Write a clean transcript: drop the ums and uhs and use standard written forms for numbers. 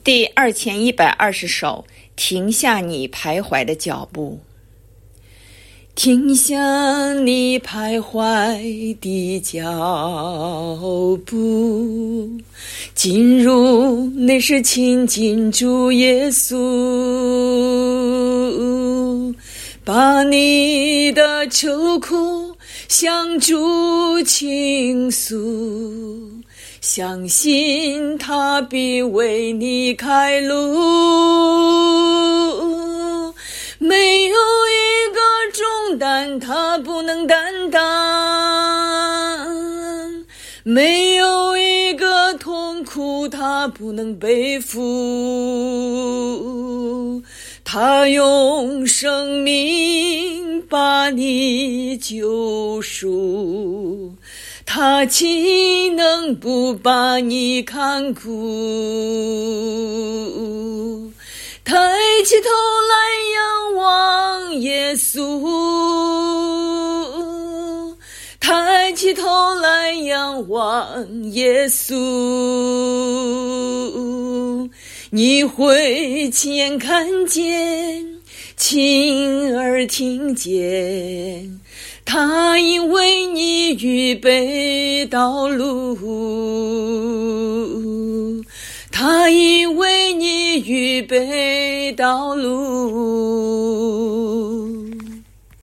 第2120首，停下你徘徊的脚步。停下你徘徊的脚步，进入内室亲近主耶稣，把你的愁苦向主倾诉，相信他必为你开路，没有一个重担他不能担当，没有一个痛苦他不能背负，他用生命把你救赎，他岂能不把你看顾？抬起头来仰望耶稣，抬起头来仰望耶稣，你会亲眼看见，亲耳听见，他因为你预备道路，他因为你预备道路。